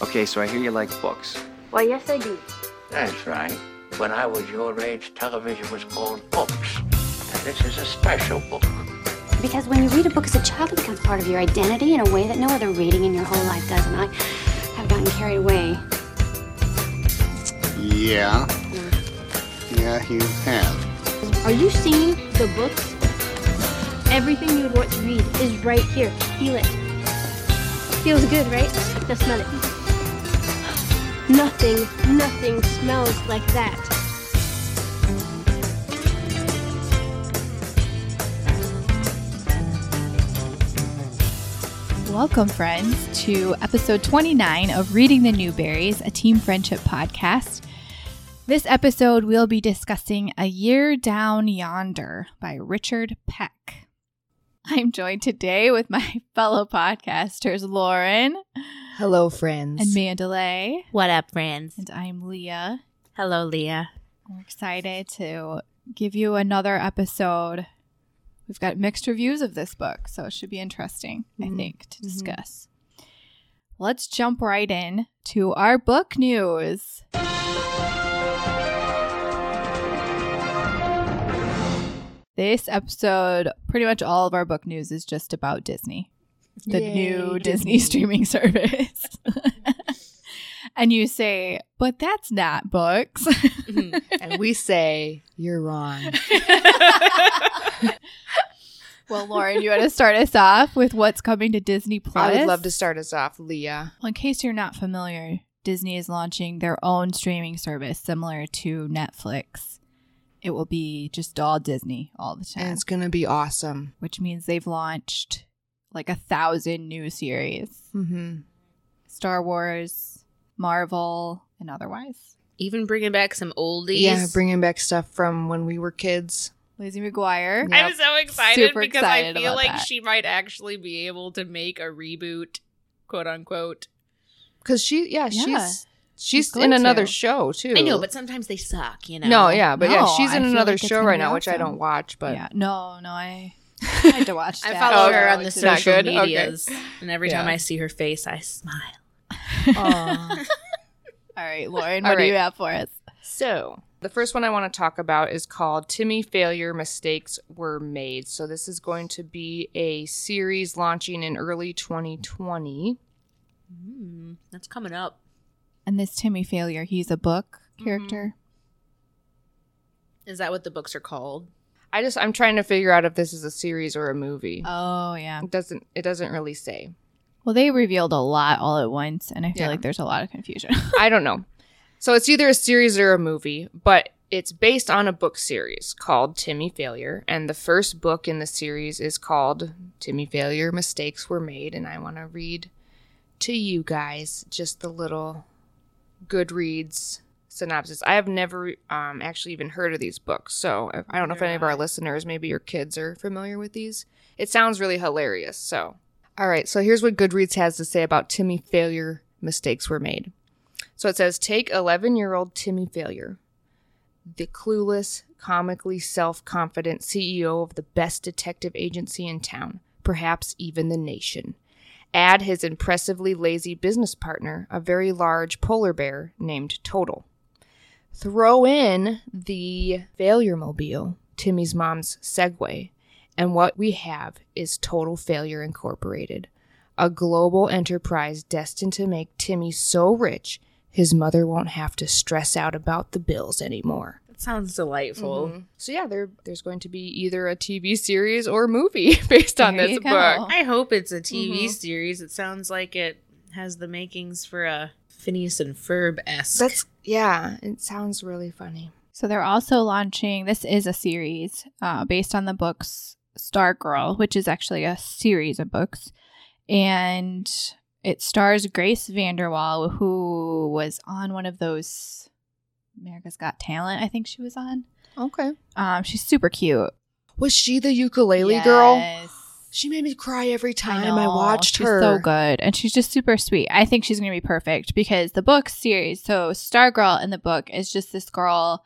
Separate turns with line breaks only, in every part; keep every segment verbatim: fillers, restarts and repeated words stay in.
Okay, so I hear you like books.
Why, yes, I do.
That's right. When I was your age, television was called books. And this is a special book.
Because when you read a book as a child, it becomes part of your identity in a way that no other reading in your whole life does. And I have gotten carried away.
Yeah. Yeah, you have.
Are you seeing the books? Everything you would want to read is right here. Feel it. Feels good, right? Now smell it. Nothing, nothing smells like that.
Welcome, friends, to episode twenty-nine of Reading the Newberries, a team friendship podcast. This episode, we'll be discussing A Year Down Yonder by Richard Peck. I'm joined today with my fellow podcasters, Lauren.
Hello, friends.
And Mandalay.
What up, friends?
And I'm Leah.
Hello, Leah.
We're excited to give you another episode. We've got mixed reviews of this book, so it should be interesting, mm-hmm. I think, to discuss. Mm-hmm. Let's jump right in to our book news. This episode, pretty much all of our book news is just about Disney, the Yay, new Disney. Disney streaming service. And you say, but that's not books.
Mm-hmm. And we say, you're wrong.
Well, Lauren, you want to start us off with what's coming to Disney Plus?
I would love to start us off, Leah.
Well, in case you're not familiar, Disney is launching their own streaming service similar to Netflix. It will be just all Disney all the time.
And it's going to be awesome.
Which means they've launched like a thousand new series.
Mm-hmm.
Star Wars, Marvel, and otherwise.
Even bringing back some oldies.
Yeah, bringing back stuff from when we were kids.
Lizzie McGuire.
Yep. I'm so excited
Super
because
excited
I feel like
that.
she might actually be able to make a reboot, quote unquote.
Because she, yeah,
yeah.
she's she's in another to. show too.
I know, but sometimes they suck, you know.
No, yeah, but
no,
yeah, she's in
I
another
like
show right now,
awesome.
which I don't watch. But
yeah, no, no, I, I had to watch.
I
that.
follow
oh,
her
no,
on the
it's not
social
good?
medias,
okay.
and every
yeah.
time I see her face, I smile.
All right, Lauren, what
All right.
do you have for us?
So, the first one I want to talk about is called Timmy Failure, Mistakes Were Made. So this is going to be a series launching in early twenty twenty.
Mm, that's coming up.
And this Timmy Failure, he's a book character.
Mm-hmm. Is that what the books are called?
I just I'm trying to figure out if this is a series or a movie.
Oh, yeah.
It doesn't it doesn't really say.
Well, they revealed a lot all at once, and I feel
Yeah.
like there's a lot of confusion.
I don't know. So it's either a series or a movie, but it's based on a book series called Timmy Failure. And the first book in the series is called Timmy Failure, Mistakes Were Made. And I want to read to you guys just the little Goodreads synopsis. I have never um, actually even heard of these books. So I don't know if any of our listeners, maybe your kids, are familiar with these. It sounds really hilarious. So, all right. So here's what Goodreads has to say about Timmy Failure, Mistakes Were Made. So it says, take eleven-year-old Timmy Failure, the clueless, comically self-confident C E O of the best detective agency in town, perhaps even the nation. Add his impressively lazy business partner, a very large polar bear named Total. Throw in the Failure Mobile, Timmy's mom's Segway, and what we have is Total Failure Incorporated, a global enterprise destined to make Timmy so rich his mother won't have to stress out about the bills anymore.
That sounds delightful.
Mm-hmm. So yeah, there there's going to be either a T V series or movie based on
There
this
you go.
book.
I hope it's a T V
Mhm.
series. It sounds like it has the makings for a Phineas and Ferb-esque.
That's yeah, it sounds really funny.
So they're also launching, this is a series uh, based on the books Stargirl, which is actually a series of books. And it stars Grace VanderWaal, who was on one of those America's Got Talent, I think she was on.
Okay.
Um, she's super cute.
Was she the ukulele
Yes.
girl? She made me cry every time I,
know.
watched
she's
her.
so good. And she's just super sweet. I think she's going to be perfect because the book series, so Stargirl in the book is just this girl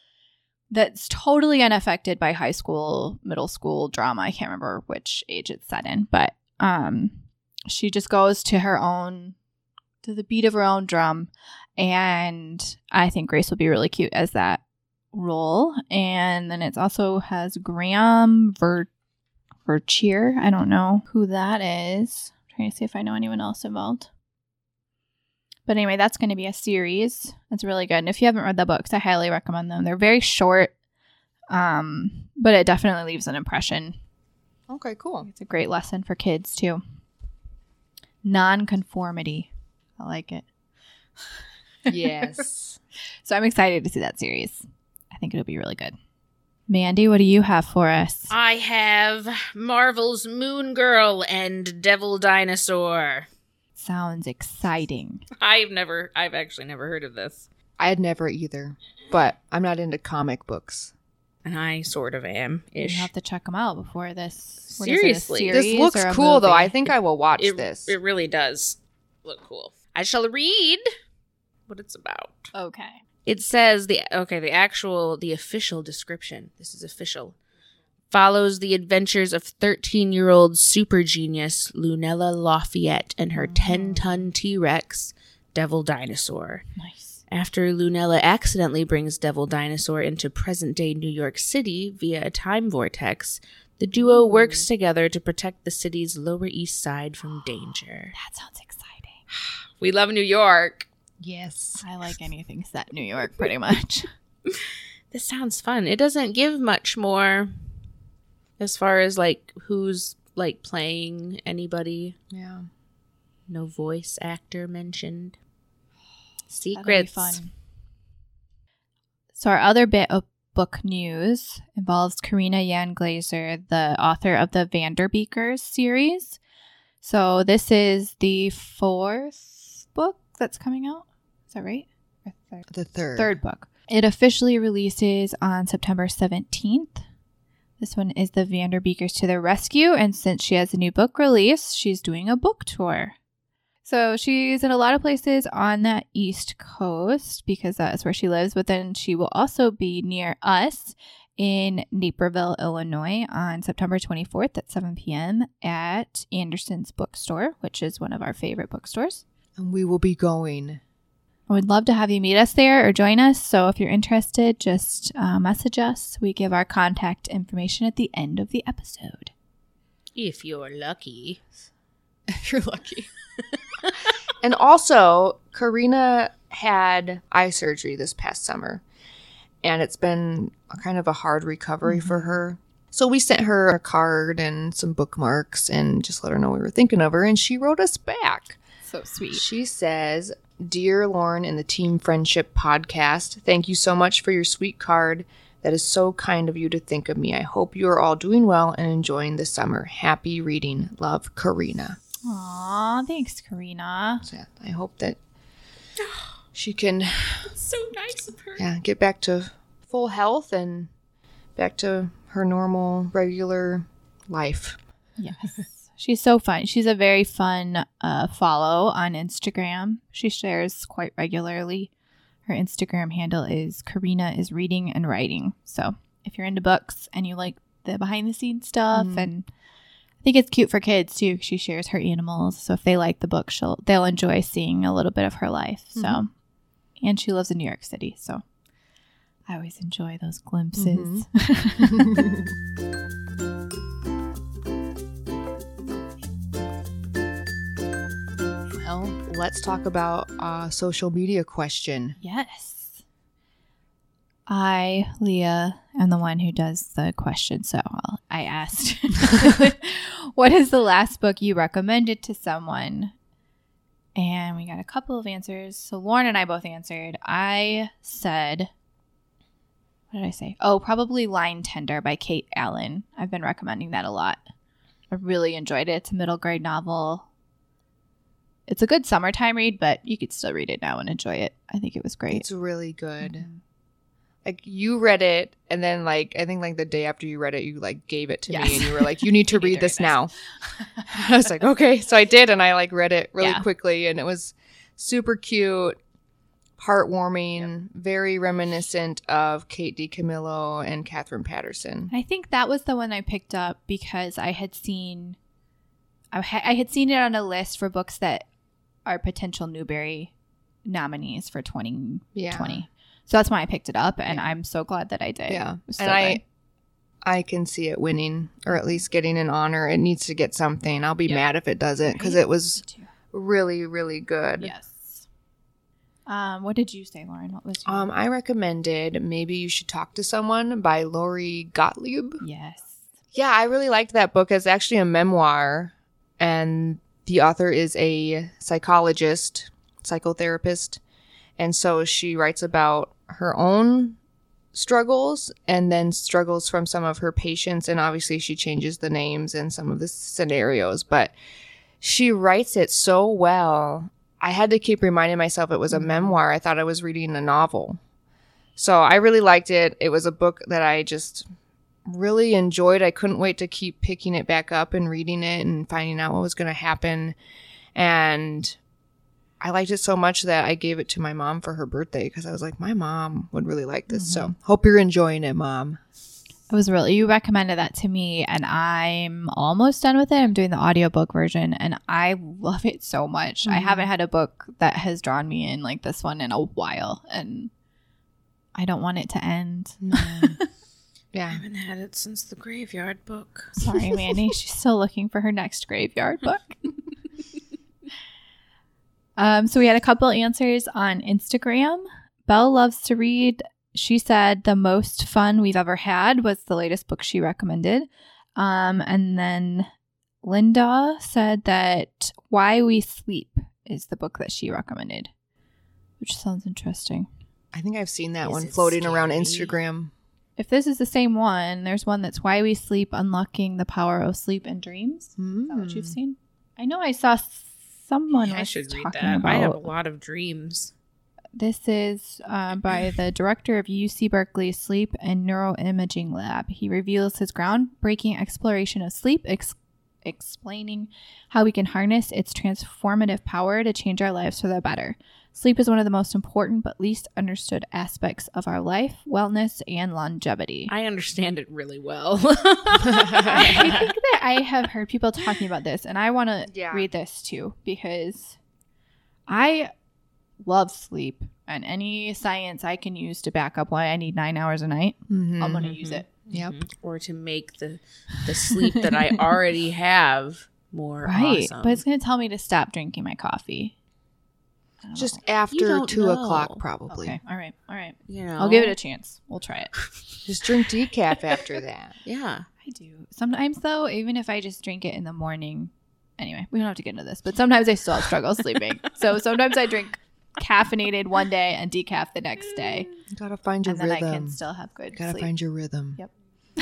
that's totally unaffected by high school, middle school drama. I can't remember which age it's set in, but um, she just goes to her own to the beat of her own drum. And I think Grace will be really cute as that role. And then it also has Graham Ver- Vercheer. I don't know who that is. I'm trying to see if I know anyone else involved. But anyway, that's going to be a series. It's really good. And if you haven't read the books, I highly recommend them. They're very short, um, but it definitely leaves an impression.
Okay, cool.
It's a great lesson for kids, too. Nonconformity. I like it.
Yes.
So I'm excited to see that series. I think it'll be really good. Mandy, what do you have for us?
I have Marvel's Moon Girl and Devil Dinosaur.
Sounds exciting.
I've never, I've actually never heard of this.
I had never either, but I'm not into comic books.
And I sort of am
You
ish.
have to check them out before this. What is it, a
Seriously.
series
This looks
or a
cool, though.
movie?
I think I will watch
It,
this.
it really does look cool. I shall read what it's about.
Okay.
It says the okay, the actual the official description. This is official. Follows the adventures of thirteen-year-old super genius Lunella Lafayette and her ten-ton T-Rex, Devil Dinosaur.
Nice.
After Lunella accidentally brings Devil Dinosaur into present-day New York City via a time vortex, the duo works together to protect the city's Lower East Side from danger.
That sounds exciting.
We love New York.
Yes.
I like anything set in New York, pretty much.
This sounds fun. It doesn't give much more as far as like who's like playing anybody.
Yeah.
No voice actor mentioned.
That'll be
Secrets.
fun. So our other bit of book news involves Karina Yan Glaser, the author of the Vanderbeekers series. So this is the fourth book that's coming out. Is that right? Or third?
The third.
Third book. It officially releases on September seventeenth. This one is the Vanderbeekers to the Rescue, and since she has a new book release, she's doing a book tour. So she's in a lot of places on that East Coast because that's where she lives, but then she will also be near us in Naperville, Illinois on September twenty-fourth at seven p.m. at Anderson's Bookstore, which is one of our favorite bookstores.
And we will be going.
I would love to have you meet us there or join us. So if you're interested, just uh, message us. We give our contact information at the end of the episode.
If you're lucky.
If you're lucky. And also, Karina had eye surgery this past summer. And it's been a kind of a hard recovery mm-hmm. for her. So we sent her a card and some bookmarks and just let her know we were thinking of her. And she wrote us back.
So sweet.
She says, "Dear Lauren and the Team Friendship podcast, thank you so much for your sweet card. That is so kind of you to think of me. I hope you are all doing well and enjoying the summer. Happy reading. Love, Karina."
Aw, thanks, Karina.
So, yeah, I hope that she can
That's so nice of her.
yeah, get back to full health and back to her normal, regular life.
Yes. She's so fun. She's a very fun uh, follow on Instagram. She shares quite regularly. Her Instagram handle is Karina is Reading and Writing. So if you're into books and you like the behind the scenes stuff, mm-hmm. and I think it's cute for kids too. She shares her animals. So if they like the book, she'll they'll enjoy seeing a little bit of her life. So, mm-hmm. and she lives in New York City. So I always enjoy those glimpses. Mm-hmm.
Well, let's talk about a social media question.
Yes. I, Leah, am the one who does the question. So I'll, I asked, what is the last book you recommended to someone? And we got a couple of answers. So Lauren and I both answered. I said, what did I say? Oh, probably Line Tender by Kate Allen. I've been recommending that a lot. I really enjoyed it. It's a middle grade novel. It's a good summertime read, but you could still read it now and enjoy it. I think it was great.
It's really good.
Mm-hmm.
Like, you read it, and then, like, I think, like, the day after you read it, you, like, gave it to
yes.
me, and you were like, you need to
you
read
need to
this
read
now. I was like, okay. So I did, and I, like, read it really
yeah.
quickly, and it was super cute, heartwarming, yep. very reminiscent of Kate DiCamillo and Catherine Patterson.
I think that was the one I picked up because I had seen, I, ha- I had seen it on a list for books that are potential Newbery nominees for twenty twenty.
Yeah.
So that's why I picked it up, and
Yeah.
I'm so glad that I did.
Yeah.
It was so
And I
good.
I can see it winning, or at least getting an honor. It needs to get something. I'll be
Yeah.
mad if it doesn't, because
Right?
it was
Me too.
really, really good.
Yes. Um, what did you say, Lauren? What was your
Um, I recommended Maybe You Should Talk to Someone by Lori Gottlieb.
Yes.
Yeah, I really liked that book. It's actually a memoir, and the author is a psychologist, psychotherapist, and so she writes about her own struggles and then struggles from some of her patients, and obviously she changes the names and some of the scenarios, but she writes it so well. I had to keep reminding myself it was a memoir. I thought I was reading a novel. So I really liked it. It was a book that I just really enjoyed. I couldn't wait to keep picking it back up and reading it and finding out what was going to happen. And I liked it so much that I gave it to my mom for her birthday, because I was like, my mom would really like this. So hope you're enjoying it, Mom.
It was really, you recommended that to me, and I'm almost done with it. I'm doing the audiobook version, and I love it so much. I haven't had a book that has drawn me in like this one in a while, and I don't want it to end.
Yeah.
I haven't had it since the Graveyard Book.
Sorry, Mandy. She's still looking for her next graveyard book. um, so we had a couple answers on Instagram. Belle loves to read. She said the most fun we've ever had was the latest book she recommended. Um, and then Linda said that Why We Sleep is the book that she recommended, which sounds interesting.
I think I've seen that
Is
one
it
floating around
scary?
Instagram.
If this is the same one, there's one that's Why We Sleep, Unlocking the Power of Sleep and Dreams. Is that what you've seen? I know I saw someone
I
was
should read
talking
that.
about.
I have a lot of dreams.
This is uh, by the director of U C Berkeley's Sleep and Neuroimaging Lab. He reveals his groundbreaking exploration of sleep, ex- explaining how we can harness its transformative power to change our lives for the better. Sleep is one of the most important but least understood aspects of our life, wellness, and longevity.
I understand it really well.
I think that I have heard people talking about this, and I want to
Yeah.
read this too, because I love sleep, and any science I can use to back up why I need nine hours a night,
Mm-hmm.
I'm going to use it.
Yep.
Or to make the the sleep that I already have more
Right.
awesome.
But it's going to tell me to stop drinking my coffee. I don't
Just
know.
You
after
don't
two
know.
o'clock, probably.
Okay. All right. All right.
you know,
I'll give it a chance. We'll try it.
Just drink decaf after that.
yeah.
I do. Sometimes, though, even if I just drink it in the morning, anyway, we don't have to get into this, but sometimes I still have struggle sleeping. So sometimes I drink caffeinated one day and decaf the next day,
You gotta find your
and then
rhythm.
I can still have good
gotta
sleep.
find your rhythm.
Yep.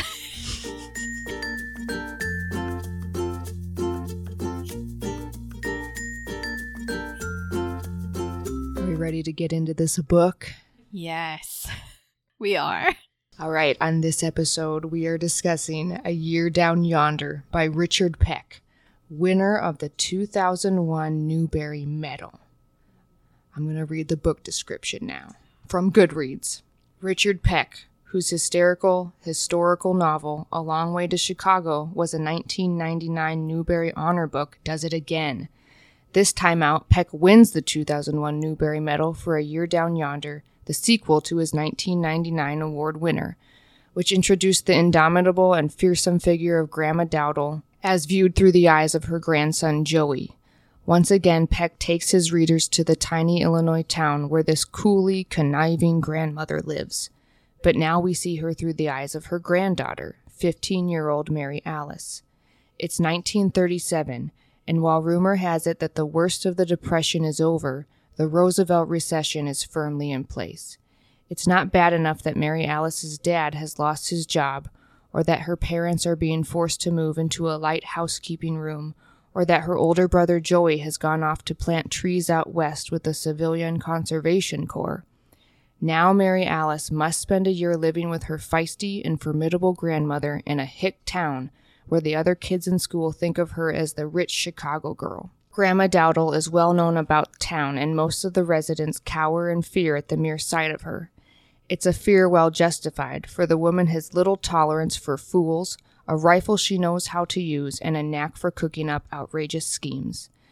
Are we ready to get into this book?
Yes, we are.
All right, on this episode, we are discussing A Year Down Yonder by Richard Peck, winner of the two thousand one Newbery Medal. I'm going to read the book description now from Goodreads. Richard Peck, whose hysterical, historical novel, A Long Way to Chicago, was a nineteen ninety-nine Newbery Honor Book, does it again. This time out, Peck wins the two thousand one Newbery Medal for A Year Down Yonder, the sequel to his nineteen ninety-nine award winner, which introduced the indomitable and fearsome figure of Grandma Dowdle as viewed through the eyes of her grandson Joey. Once again, Peck takes his readers to the tiny Illinois town where this coolly conniving grandmother lives. But now we see her through the eyes of her granddaughter, fifteen-year-old Mary Alice. It's nineteen thirty-seven, and while rumor has it that the worst of the Depression is over, the Roosevelt recession is firmly in place. It's not bad enough that Mary Alice's dad has lost his job, or that her parents are being forced to move into a light housekeeping room, or that her older brother Joey has gone off to plant trees out west with the Civilian Conservation Corps. Now Mary Alice must spend a year living with her feisty and formidable grandmother in a hick town where the other kids in school think of her as the rich Chicago girl. Grandma Dowdle is well known about town, and most of the residents cower in fear at the mere sight of her. It's a fear well justified, for the woman has little tolerance for fools, a rifle she knows how to use, and a knack for cooking up outrageous schemes.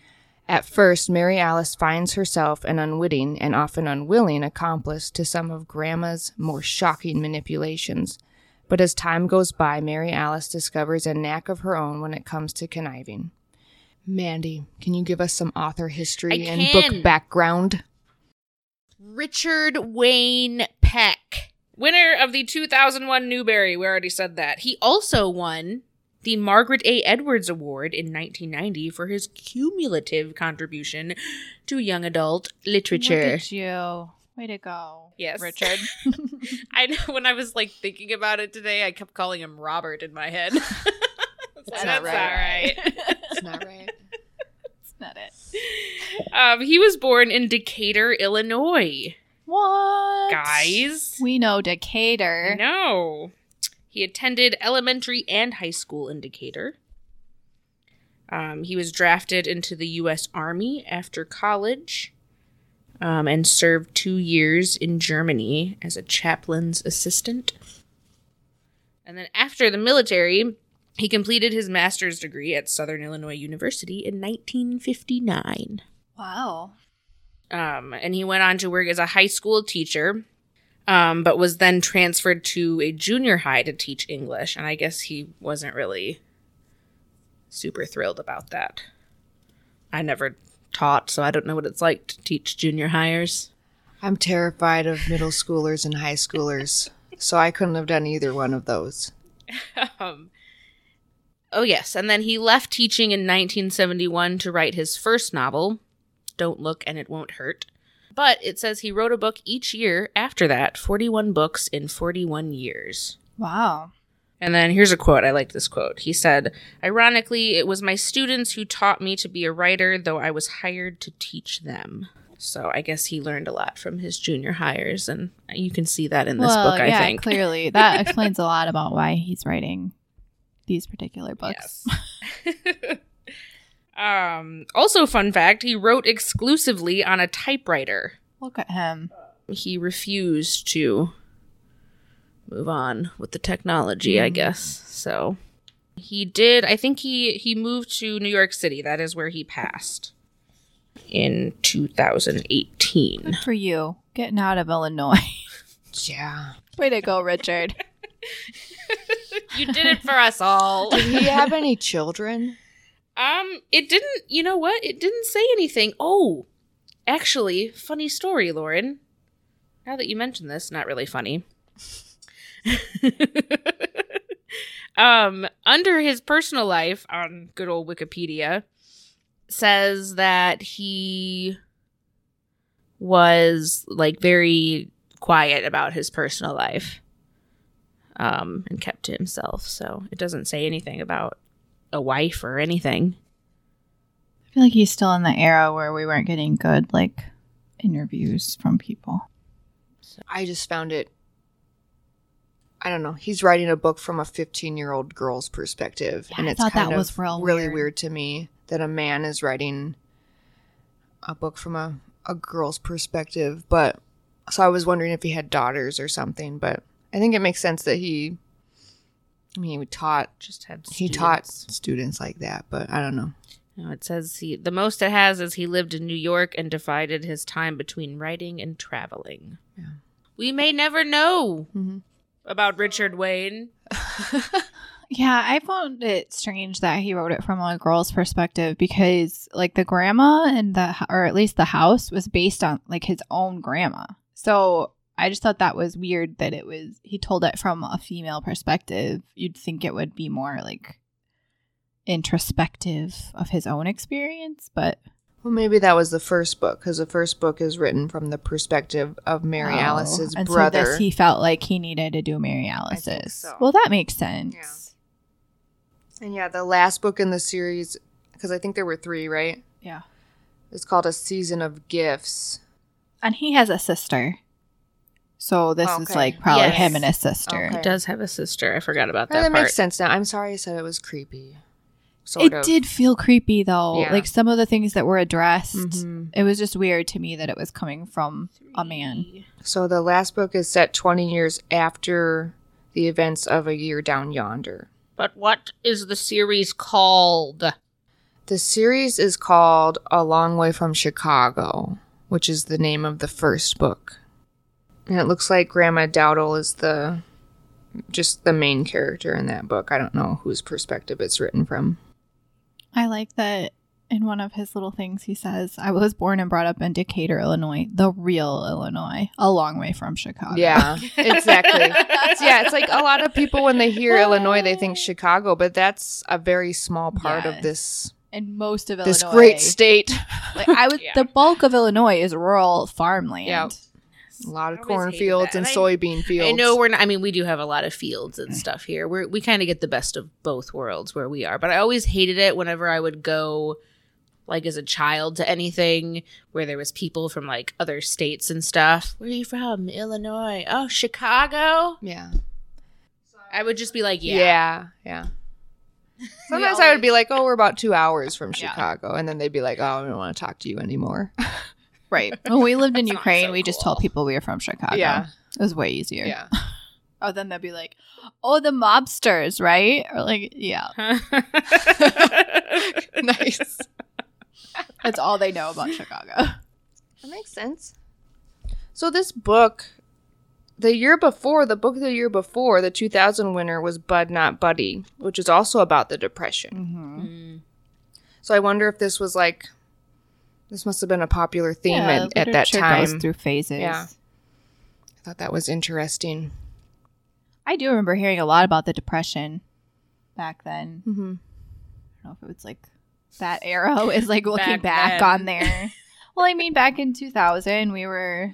At first, Mary Alice finds herself an unwitting and often unwilling accomplice to some of Grandma's more shocking manipulations. But as time goes by, Mary Alice discovers a knack of her own when it comes to conniving. Mandy, can you give us some author history
I
and
can.
book background?
Richard Wayne Peck, winner of the two thousand one Newbery. We already said that. He also won the Margaret A. Edwards Award in nineteen ninety for his cumulative contribution to young adult literature.
Look at you. Way to go.
Yes.
Richard.
I know, when I was like thinking about it today, I kept calling him Robert in my head. That's
not right.
right.
It's not right.
That's not it.
Um, he was born in Decatur, Illinois.
What?
Guys.
We know Decatur.
No. He attended elementary and high school in Decatur. Um, he was drafted into the U S Army after college um, and served two years in Germany as a chaplain's assistant. And then after the military, he completed his master's degree at Southern Illinois University in nineteen fifty-nine.
Wow.
Um, and he went on to work as a high school teacher, um, but was then transferred to a junior high to teach English. And I guess he wasn't really super thrilled about that. I never taught, so I don't know what it's like to teach junior hires.
I'm terrified of middle schoolers and high schoolers, so I couldn't have done either one of those.
um, oh, yes. And then he left teaching in nineteen seventy-one to write his first novel, Don't Look and It Won't Hurt. But it says he wrote a book each year after that, forty-one books in forty-one years.
Wow.
And then here's a quote. I like this quote. He said, "Ironically, it was my students who taught me to be a writer, though I was hired to teach them." So I guess he learned a lot from his junior hires, and you can see that in this
well,
book, I
yeah,
think.
clearly. That explains a lot about why he's writing these particular books.
Yes. um, also, fun fact, he wrote exclusively on a typewriter.
Look at him.
He refused to move on with the technology, mm. I guess. So he did, I think he, he moved to New York City. That is where he passed in two thousand eighteen.
Good for you. Getting out of Illinois.
Yeah.
Way to go, Richard.
You did it for us all.
Did he have any children?
Um, it didn't, you know what? It didn't say anything. Oh, actually, funny story, Lauren. Now that you mention this, not really funny. um, under his personal life on good old Wikipedia says that he was like very quiet about his personal life. Um, and kept to himself. So it doesn't say anything about a wife or anything.
I feel like he's still in the era where we weren't getting good, like, interviews from people.
I just found it, I don't know, he's writing a book from a fifteen-year-old girl's perspective.
Yeah,
and
I
it's
thought
kind
that
of
was real
really
weird.
weird to me that a man is writing a book from a, a girl's perspective. But so I was wondering if he had daughters or something, but I think it makes sense that he, I mean, he taught,
Just had
he
students.
taught students like that, but I don't know.
No, it says he the most it has is he lived in New York and divided his time between writing and traveling.
Yeah.
We may never know
Mm-hmm.
about Richard Wayne.
Yeah, I found it strange that he wrote it from a girl's perspective because, like, the grandma and the, or at least the house was based on, like, his own grandma. So I just thought that was weird that it was, he told it from a female perspective. You'd think it would be more, like, introspective of his own experience, but.
Well, maybe that was the first book, because the first book is written from the perspective of Mary
Oh,
Alice's
and
brother.
So this, he felt like he needed to do Mary Alice's.
so.
Well, that makes sense.
Yeah. And yeah, the last book in the series, because I think there were three, right?
Yeah.
It's called A Season of Gifts.
And he has a sister. So this is
Okay.
like probably
Yes.
him and his sister.
Okay.
He does have a sister. I forgot about
Oh,
that,
that
part.
makes sense now. I'm sorry I said it was creepy. Sort
It
of.
did feel creepy though.
Yeah.
Like some of the things that were addressed,
Mhm.
it was just weird to me that it was coming from a man.
So the last book is set twenty years after the events of A Year Down Yonder.
But what is the series called?
The series is called A Long Way from Chicago, which is the name of the first book. And it looks like Grandma Dowdle is the just the main character in that book. I don't know whose perspective it's written from.
I like that in one of his little things he says, I was born and brought up in Decatur, Illinois, the real Illinois, a long way from Chicago.
Yeah, exactly. Yeah, it's like a lot of people when they hear Illinois, they think Chicago, but that's a very small part
Yes.
of this
And most of
this
Illinois.
great state.
Like I would,
Yeah.
the bulk of Illinois is rural farmland.
Yeah. A lot of
I always hated
cornfields
that.
and
And I-
soybean fields.
I know we're not, I mean, we do have a lot of fields and stuff here. We're, we kind of get the best of both worlds where we are. But I always hated it whenever I would go, like, as a child to anything where there was people from, like, other states and stuff. Where are you from? Illinois. Oh, Chicago?
Yeah.
I would just be like, yeah.
Yeah. Yeah. Sometimes I would be like, oh, we're about two hours from
Yeah.
Chicago. And then they'd be like, oh, I don't want to talk to you anymore.
Right. When we lived in
That's not
Ukraine,
so
we just
cool.
told people we were from Chicago.
Yeah.
It was way easier.
Yeah.
Oh, then they'd be like, oh, the mobsters, right? Or like, yeah.
Nice.
That's all they know about Chicago.
That makes sense. So this book, the year before, the book of the year before, the two thousand winner was Bud Not Buddy, which is also about the Depression.
Mm-hmm.
Mm.
So I wonder if this was like, this must have been a popular theme
Yeah,
at, at that
literature
time.
goes through phases.
Yeah. I thought that was interesting.
I do remember hearing a lot about the Depression back then.
Mm-hmm.
I don't know if it was like that era is like looking
Back
back,
then.
on there. Well, I mean, back in two thousand, we were,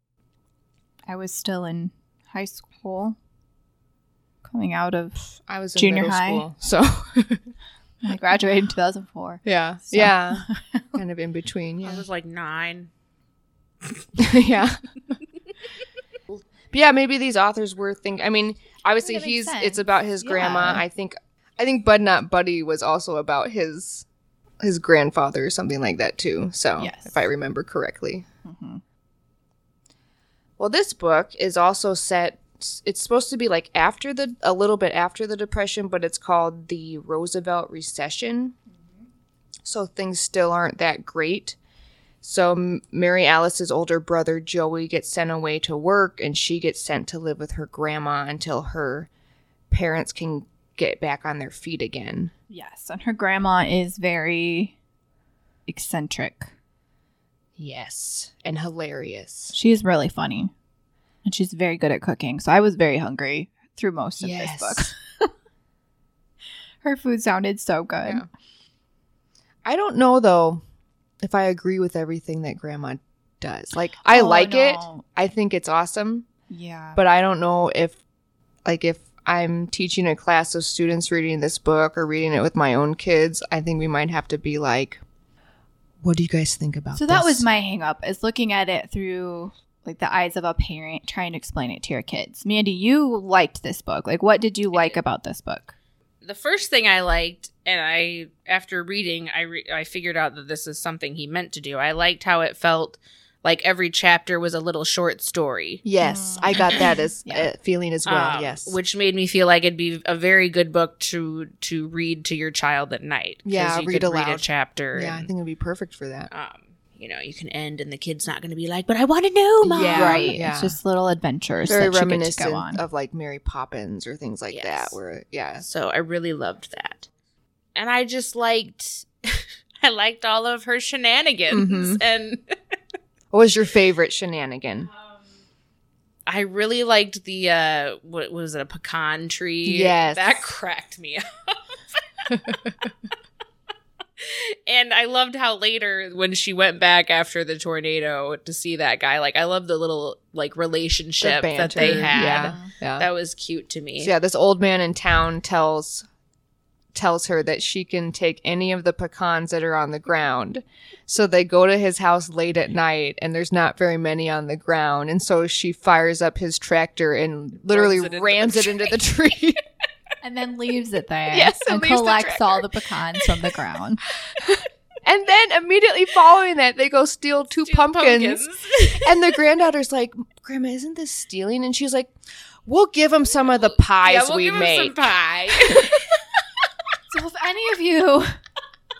I was still in high school, coming out of,
I was in
Junior
middle
high.
school, so
I graduated in two thousand four.
yeah,
So-
yeah, kind of in between.
I
Yeah,
was like nine.
yeah. But yeah, maybe these authors were think. I mean, obviously
that makes
he's.
sense.
It's about his grandma.
Yeah.
I think. I think Bud Not Buddy was also about his his grandfather or something like that too. So
Yes.
if I remember correctly.
Mm-hmm.
Well, this book is also set. It's supposed to be like after the a little bit after the Depression, but it's called the Roosevelt Recession. So things still aren't that great. So M- Mary Alice's older brother Joey gets sent away to work, and she gets sent to live with her grandma until her parents can get back on their feet again.
Yes, and her grandma is very eccentric.
Yes, and hilarious.
She's really funny, and she's very good at cooking. So I was very hungry through most of
Yes.
this book. Her food sounded so good.
Yeah. I don't know though if I agree with everything that Grandma does. Like I
Oh,
like it.
no.
I think it's awesome,
Yeah.
but I don't know if like if I'm teaching a class of students reading this book or reading it with my own kids, I think we might have to be like, what do you guys think about
So
this?
that was my hang up, is looking at it through like the eyes of a parent trying to explain it to your kids. Mandy, you liked this book. Like, what did you like about this book?
The first thing I liked, and I after reading, I re- I figured out that this is something he meant to do. I liked how it felt like every chapter was a little short story.
Yes, I got that as
Yeah.
uh, feeling as well.
Um,
yes.
which made me feel like it'd be a very good book to to read to your child at night. 'Cause
Yeah,
you
read
could read a
aloud.
chapter.
yeah, I
and,
think it'd be perfect for that.
um, you know, you can end, and the kid's not going to be like, "But I want to know, mom."
Yeah,
right.
yeah.
It's just little adventures
Very
that you get to
reminiscent
go on.
of like Mary Poppins or things like
Yes.
that. Where yeah,
So I really loved that, and I just liked, I liked all of her shenanigans,
Mhm.
and
what was your favorite shenanigan?
I really liked the uh, what was it, a pecan tree?
Yes.
that cracked me up. And I loved how later when she went back after the tornado to see that guy, like I love the little like relationship
The
that they
banter,
had.
Yeah, yeah.
That was cute to me.
So yeah, this old man in town tells tells her that she can take any of the pecans that are on the ground. So they go to his house late at night, and there's not very many on the ground, and so she fires up his tractor and literally
Runs it into
rams
the
it into the tree.
And then leaves it there.
Yes, and
and
leaves the
collects all
tractor.
the pecans from the ground.
And then immediately following that, they go steal two
Steal
pumpkins. And the granddaughter's like, "Grandma, isn't this stealing?" And she's like, "We'll give him some of the pies
yeah, we'll
we
give him
make."
some pie.
So if any of you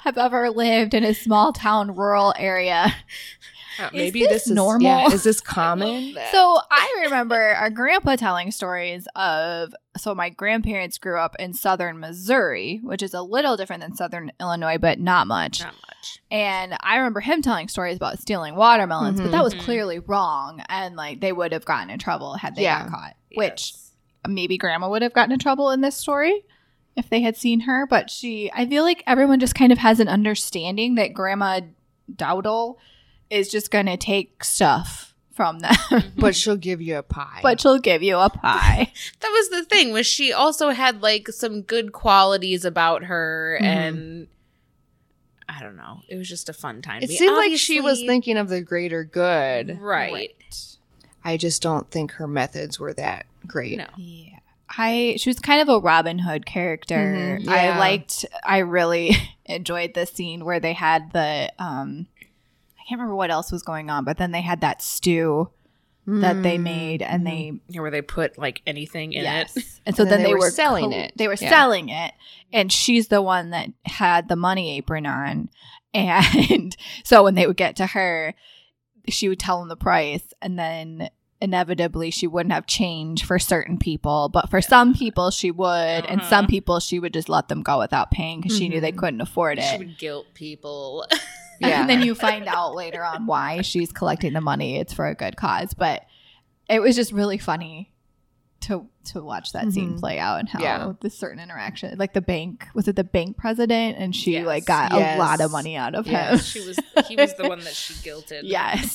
have ever lived in a small town rural area.
Uh,
Is
maybe
this
this, is
normal?
Yeah, is this common?
So I remember our grandpa telling stories of, so my grandparents grew up in southern Missouri, which is a little different than southern Illinois, but not much.
Not much.
And I remember him telling stories about stealing watermelons, but that was
Mhm.
clearly wrong. And like they would have gotten in trouble had they
Yeah.
got caught, which maybe grandma would have gotten in trouble in this story if they had seen her. But she, I feel like everyone just kind of has an understanding that Grandma Dowdle is just going to take stuff from them.
But she'll give you a pie.
But she'll give you a pie.
That was the thing, was she also had like some good qualities about her,
Mhm.
and I don't know. It was just a fun time.
it
We
seemed like she was
obviously-
thinking of the greater good.
right.
I just don't think her methods were that great.
No.
Yeah. I she was kind of a Robin Hood character.
Mhm,
I
yeah.
liked I really enjoyed the scene where they had the um I can't remember what else was going on, but then they had that stew that they
Mm.
made and they
Yeah, where they put like anything in
yes.
it.
And so
And then
then
they
they,
were
were
selling
co-
it.
They were
Yeah.
selling it and she's the one that had the money apron on. And so when they would get to her, she would tell them the price and then inevitably she wouldn't have change for certain people, but for some people she would, and some
Uh-huh.
people she would just let them go without paying because she knew they
Mhm.
couldn't afford
She
it.
would guilt people.
Yeah.
And then you find out later on why she's collecting the money. It's for a good cause, but it was just really funny to to watch that scene
Mhm.
play out and how
Yeah.
the certain interaction, like the bank, was it the bank president, and she
Yes.
like got
Yes.
a lot of money out of
Yes.
him.
she was he was the one that she guilted.
Yes.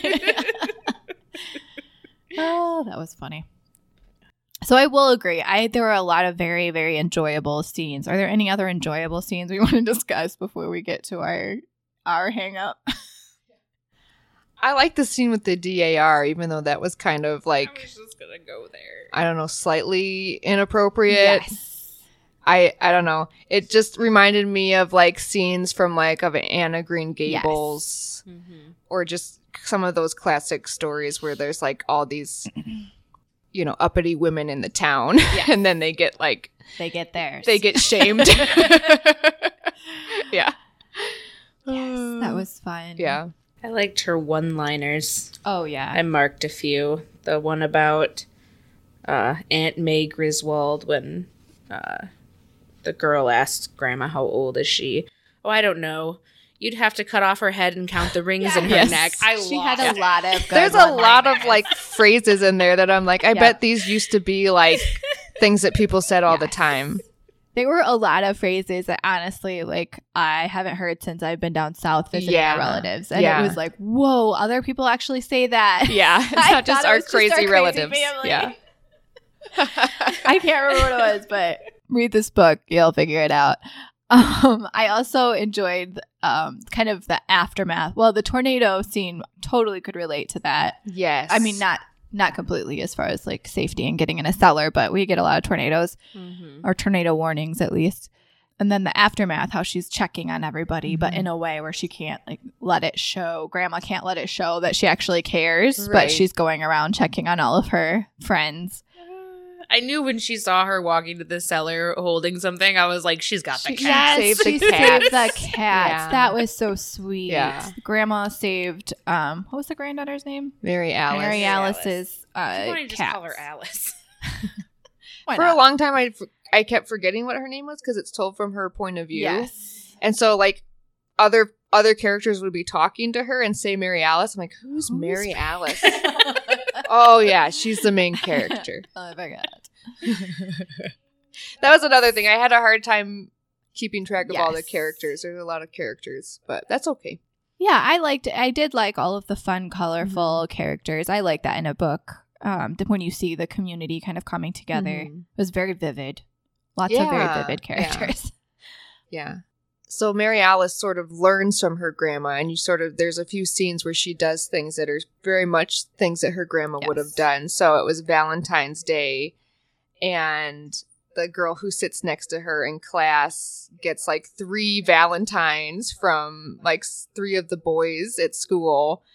Oh, that was funny. So I will agree. I there were a lot of very, very enjoyable scenes. Are there any other enjoyable scenes we want to discuss before we get to our our hang up?
I like the scene with the D A R, even though that was kind of
I
like,
was just gonna go there.
I don't know, slightly inappropriate.
Yes.
I I don't know. It just reminded me of like scenes from like of Anna Green Gables
Mm-hmm.
or just some of those classic stories where there's like all these, you know, uppity women in the town, and then they get like
They get theirs.
they get shamed. Yeah.
Yes, that was fun.
Yeah.
I liked her one-liners.
Oh yeah.
I marked a few. The one about uh, Aunt May Griswold when uh, the girl asked Grandma how old is she. Oh, I don't know. You'd have to cut off her head and count the rings in her
Yes.
neck. I
she
lost
had a
it.
lot of good
There's a lot of
one-liners.
like phrases in there that I'm like, I
Yeah.
bet these used to be like things that people said all the
Yes.
time.
There were a lot of phrases that honestly, like, I haven't heard since I've been down south visiting
Yeah.
our relatives. And
Yeah.
it was like, whoa, other people actually say that.
Yeah. It's
I
not just
thought it
our
was
crazy
our crazy
relatives.
family.
Yeah.
I can't remember what it was, but read this book. You'll figure it out. Um, I also enjoyed um, kind of the aftermath. Well, the tornado scene totally could relate to that.
Yes.
I mean, not not completely as far as like safety and getting in a cellar, but we get a lot of tornadoes
Mhm.
or tornado warnings at least. And then the aftermath, how she's checking on everybody, but in a way where she can't like let it show. Grandma can't let it show that she actually cares,
Right.
but she's going around checking on all of her friends.
I knew when she saw her walking to the cellar holding something, I was like, she's got the
She-
cat.
saved the
she
cats.
saved the cats.
Yeah.
That was so sweet.
Yeah.
Grandma saved. Um, what was the granddaughter's name?
Mary Alice.
Mary
Alice.
Alice's uh,
Why don't you just call her
cats.
Alice?
Why
For
not?
a long time, I I kept forgetting what her name was because it's told from her point of view.
Yes.
And so like other other characters would be talking to her and say Mary Alice. I'm like, who's,
Who's
Mary Alice? Oh yeah, she's the main character.
I forgot.
That was another thing. I had a hard time keeping track of all the
Yes.
characters. There's a lot of characters, but that's okay.
Yeah, I liked. I did like all of the fun,
Mm-hmm.
colorful characters. I like that in a book. Um, th- when you see the community kind of coming together,
Mhm.
it was very vivid. Lots of very
Yeah,
vivid
yeah.
characters.
Yeah. So Mary Alice sort of learns from her grandma, and you sort of there's a few scenes where she does things that are very much things that her grandma would
Yes.
have done. So it was Valentine's Day, and the girl who sits next to her in class gets like three Valentines from like s- three of the boys at school.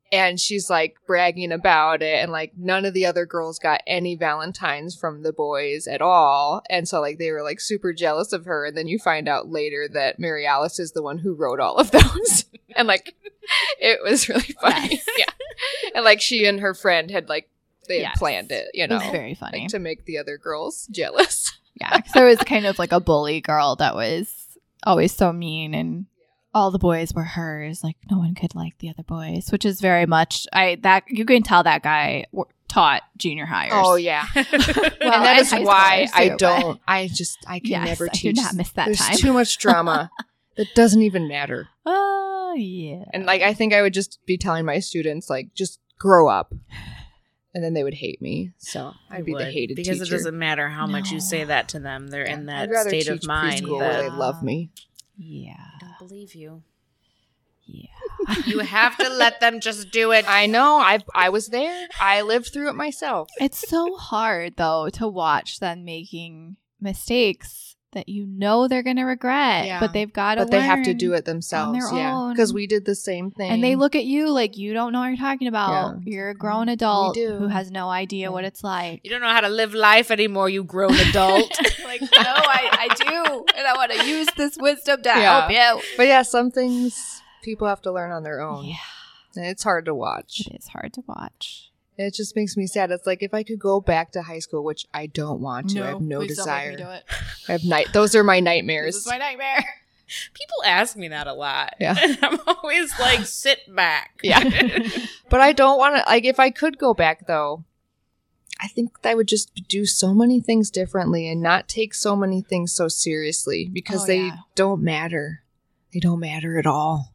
And she's like bragging about it, and like none of the other girls got any Valentines from the boys at all. And so like they were like super jealous of her. And then you find out later that Mary Alice is the one who wrote all of those. And like it was really funny.
Yes.
Yeah. And like she and her friend had like they had
Yes.
planned it, you
It
know,
was very funny.
like, to make the other girls jealous.
Yeah, because there was kind of like a bully girl that was always so mean, and all the boys were hers. Like no one could like the other boys, which is very much I that you can tell that guy w- taught junior hires.
Oh yeah.
Well,
and that
and
is
high
why
schoolers,
I
too, but-
don't I just I can
Yes,
never
I do
teach.
not miss that
There's
time.
too much drama that doesn't even matter.
Oh yeah.
And like I think I would just be telling my students like just grow up. And then they would hate me. So I'd be the
Would,
hated
because
teacher.
it doesn't matter how much you
No.
say that to them. They're in
I'd
that
rather
state of
teach
mind
preschool where they
that
love me.
Yeah.
I don't believe you.
Yeah.
You have to let them just do it.
I know. I I was there. I lived through it myself.
It's so hard though to watch them making mistakes that you know they're gonna regret,
Yeah.
but they've got to.
But they have to do it themselves.
their
Yeah.
own.
Because we did the same thing.
And they look at you like you don't know what you're talking about.
Yeah.
You're a grown adult
do.
who has no idea what it's like.
You don't know how to live life anymore, you grown adult.
Like, no, I, I do. And I want to use this wisdom to
Yeah.
help you.
But yeah, some things people have to learn on their own.
Yeah,
And it's hard to watch.
it is hard to watch.
It just makes me sad. It's like if I could go back to high school, which I don't want to. I have no desire.
it.
I have night. Those are my nightmares.
This is my nightmare.
People ask me that a lot.
Yeah.
And I'm always like, sit back.
Yeah. But I don't want to, like, if I could go back, though, I think I would just do so many things differently and not take so many things so seriously because
Oh,
they
yeah.
don't matter. They don't matter at all.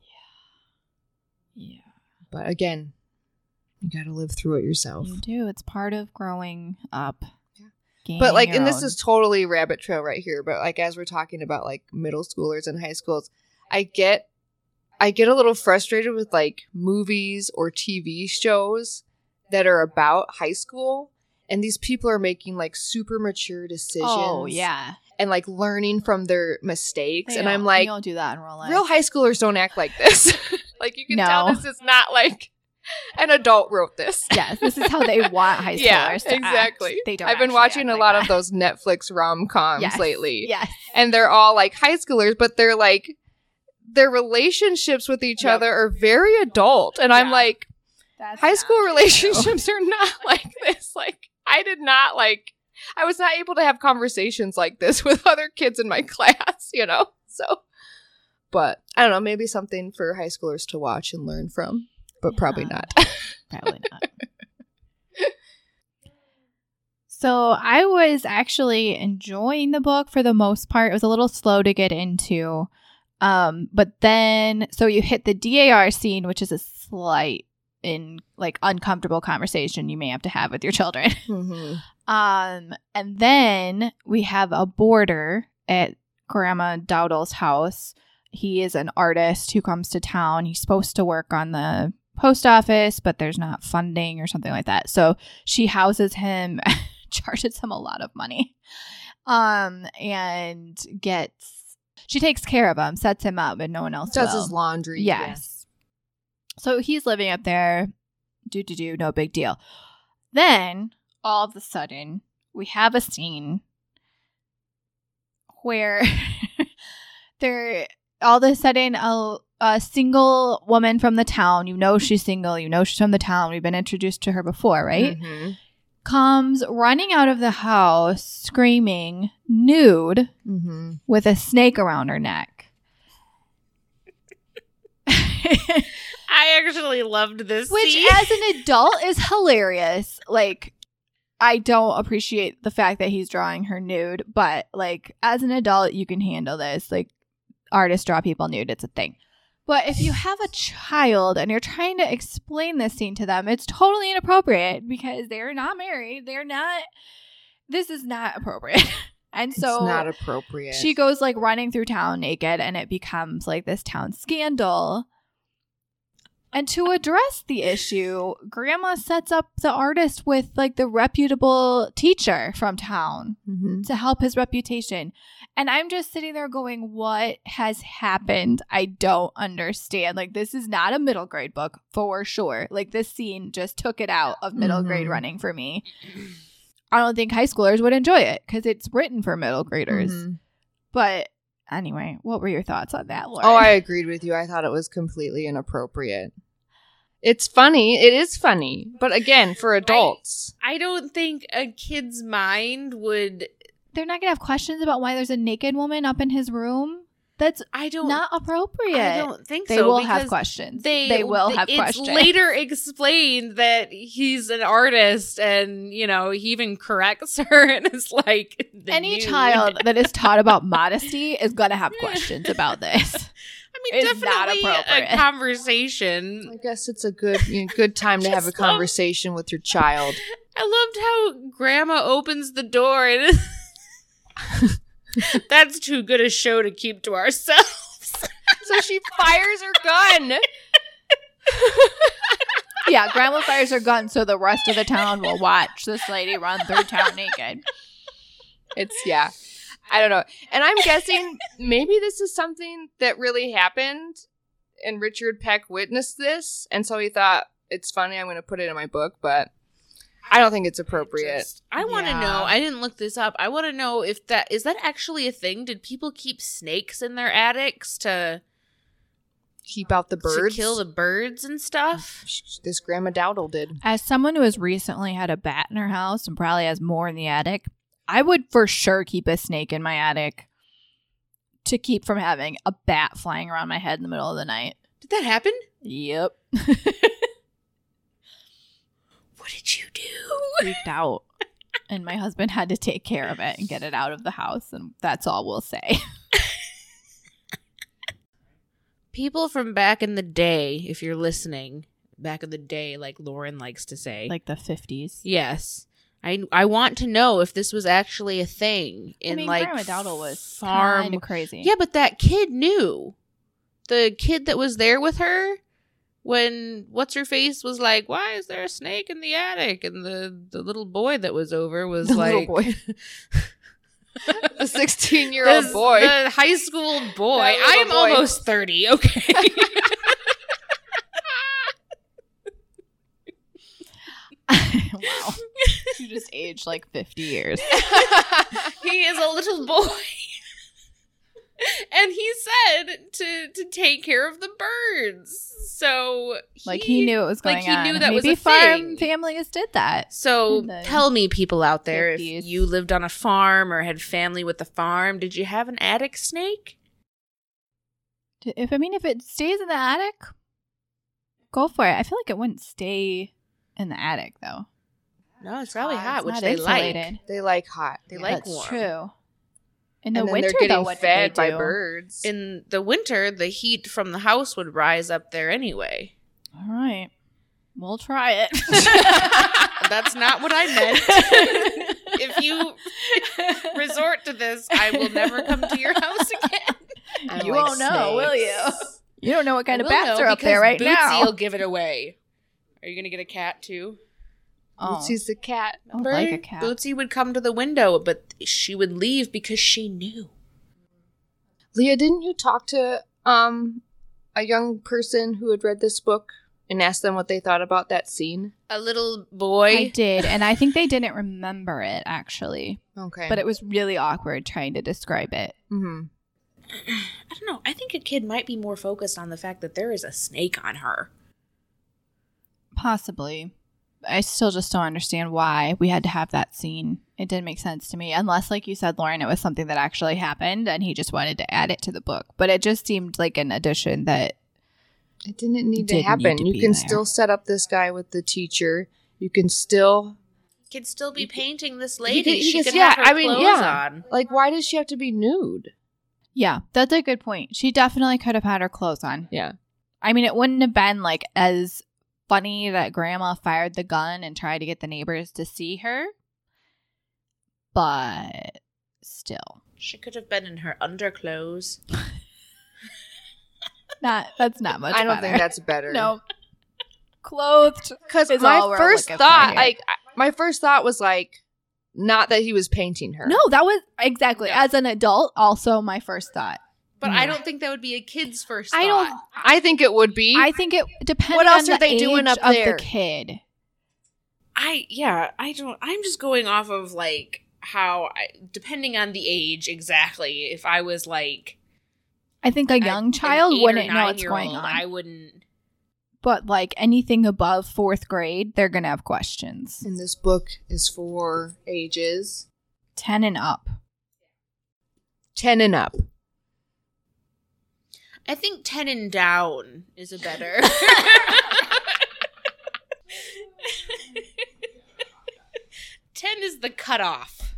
Yeah,
But again, you got to live through it yourself.
you do. It's part of growing up. Gaining
But like,
your
and this
own-
is totally rabbit trail right here. But like, as we're talking about like middle schoolers and high schools, I get, I get a little frustrated with like movies or T V shows that are about high school, and these people are making like super mature decisions.
Oh yeah,
and like learning from their mistakes,
They
and
don't-
I'm like,
you don't do that in real life.
real high schoolers don't act like this. Like you can
No.
tell this is not like an adult wrote this.
Yes, this is how they want high schoolers
Yeah,
to act.
exactly.
They don't.
I've been
actually
watching
act
a
like
lot
that.
of those Netflix rom-coms
Yes.
lately.
Yes.
And they're all like high schoolers, but they're like their relationships with each
Yep.
other are very adult. And I'm
Yeah.
like,
That's
high
not
school
true.
relationships are not like this. Like I did not like I was not able to have conversations like this with other kids in my class, you know? So but I don't know, maybe something for high schoolers to watch and learn from, but probably
Yeah.
not.
Probably not. So I was actually enjoying the book for the most part. It was a little slow to get into. Um, but then, so you hit the D A R scene, which is a slight in like uncomfortable conversation you may have to have with your children.
Mm-hmm.
Um, and then we have a boarder at Grandma Dowdle's house. He is an artist who comes to town. He's supposed to work on the post office, but there's not funding or something like that. So she houses him, charges him a lot of money, um, and gets she takes care of him, sets him up, and no one else
Does
will.
his laundry.
Yes. So he's living up there. Do do do. No big deal. Then all of a sudden, we have a scene where there all of a sudden a, a single woman from the town, you know she's single, you know she's from the town, we've been introduced to her before, right?
Mm-hmm.
Comes running out of the house screaming nude
Mm-hmm.
with a snake around her neck.
I actually loved this
Which,
scene.
as an adult, is hilarious. Like, I don't appreciate the fact that he's drawing her nude, but, like, as an adult, you can handle this. Like, artists draw people nude, it's a thing. But if you have a child and you're trying to explain this scene to them, it's totally inappropriate because they're not married. They're not, this is not appropriate. And so
it's not appropriate.
she goes, like, running through town naked, and it becomes, like, this town scandal. And to address the issue, Grandma sets up the artist with like the reputable teacher from town
Mm-hmm.
to help his reputation. And I'm just sitting there going, what has happened? I don't understand. Like, this is not a middle grade book for sure. Like, this scene just took it out of middle
Mm-hmm.
grade running for me. I don't think high schoolers would enjoy it because it's written for middle graders.
Mm-hmm.
But anyway, what were your thoughts on that, Lauren?
Oh, I agreed with you. I thought it was completely inappropriate. It's funny. It is funny. But again, for adults.
I don't think a kid's mind would.
They're not going to have questions about why there's a naked woman up in his room. That's
I don't.
not appropriate.
I don't think
They
so.
will have
because
questions.
They
They will have
it's
questions.
later explained that he's an artist, and you know he even corrects her, and it's like the
Any
nude.
child that is taught about modesty is going to have questions about this.
I mean,
is not
definitely
appropriate.
a conversation.
I guess it's a good you know, good time to have a
Just love-
conversation with your child.
I loved how Grandma opens the door, and that's too good a show to keep to ourselves.
So she fires her gun.
Yeah, Grandma fires her gun so the rest of the town will watch this lady run through town naked.
It's, yeah. I don't know. And I'm guessing maybe this is something that really happened and Richard Peck witnessed this. And so he thought, it's funny, I'm going to put it in my book, but I don't think it's appropriate.
Just- I want to
Yeah.
know. I didn't look this up. I want to know if that is that actually a thing. Did people keep snakes in their attics to
Keep out the birds.
to kill the birds and stuff?
This Grandma Dowdle did.
As someone who has recently had a bat in her house and probably has more in the attic, I would for sure keep a snake in my attic to keep from having a bat flying around my head in the middle of the night.
Did that happen?
Yep.
What did you do?
Freaked out. And my husband had to take care of it and get it out of the house. And that's all we'll say.
People from back in the day, if you're listening, back in the day, like Lauren likes to say,
Like the fifties.
yes. I I want to know if this was actually a thing in
I mean,
like
Grandma Dowdle was
farm.
kind of crazy.
Yeah, but that kid knew. The kid that was there with her when what's her face was like, "Why is there a snake in the attic?" And the the little boy that was over was
The
like,
little boy. The sixteen-year-old
the,
boy.
the high school boy.
That little
I am
boy.
almost thirty. Okay.
Wow. You just aged like fifty years.
He is a little boy. And he said to to take care of the birds. So
Like he knew it was going
like he
on.
knew that
Maybe
was a
farm
thing.
families did that.
So
in the
tell me, people out there,
fifties.
if you lived on a farm or had family with a farm, did you have an attic snake?
If I mean, if it stays in the attic, go for it. I feel like it wouldn't stay in the attic though.
No, it's probably
hot.
hot,
It's
which
not
they
insulated.
like.
They like hot.
They like
That's
warm.
true. In the
And then
winter,
they're getting
though, what did
fed
they
by
do?
birds.
In the winter, the heat from the house would rise up there anyway.
All right, we'll try it.
That's not what I meant. If you resort to this, I will never come to your house again.
I don't
You
like
won't know, will you?
snakes.
You don't know what kind
I
of
will
bats
know
are up there
because
right
Bootsy
now.
will give it away. Are you gonna get a cat too?
Oh,
Bootsy's the cat.
I would like a cat.
Bootsy would come to the window, but she would leave because she knew.
Leah, didn't you talk to um a young person who had read this book and ask them what they thought about that scene?
A little boy.
I did, and I think they didn't remember it actually,
Okay.
but it was really awkward trying to describe it.
mm-hmm.
I don't know. I think a kid might be more focused on the fact that there is a snake on her.
Possibly. I still just don't understand why we had to have that scene. It didn't make sense to me. Unless, like you said, Lauren, it was something that actually happened and he just wanted to add it to the book. But it just seemed like an addition that
It didn't need to
Didn't
happen.
need to
you
be
can
there.
still set up this guy with the teacher. You can still
Could still be painting this
You
lady.
could- you
she
could-
could
yeah,
have her
I mean,
clothes
yeah.
on.
like why does she have to be nude?
Yeah, that's a good point. She definitely could have had her clothes on.
Yeah.
I mean, it wouldn't have been like as funny that grandma fired the gun and tried to get the neighbors to see her. But still.
She could have been in her underclothes.
Not that's not much
I don't
better.
think that's better.
No. clothed.
Because
is
my
all we're
first
looking for
thought,
here.
like, my first thought was like, not that he was painting her.
No, that was exactly
No.
as an adult. Also, my first thought.
But
Mm.
I don't think that would be a kid's first
I
thought.
don't.
I think it would be.
I think it depends.
What else
on
are
the
they doing
age
up
of
there?
the kid.
I yeah, I don't. I'm just going off of like how, I, depending on the age exactly. If I was like
I think a
a-
young
an
child
eight or
wouldn't know what's going
nine-year-old,
on.
I wouldn't.
But like anything above fourth grade, they're gonna have questions.
And this book is for ages
Ten and up.
ten and up.
I think ten and down is a better. ten is the cutoff.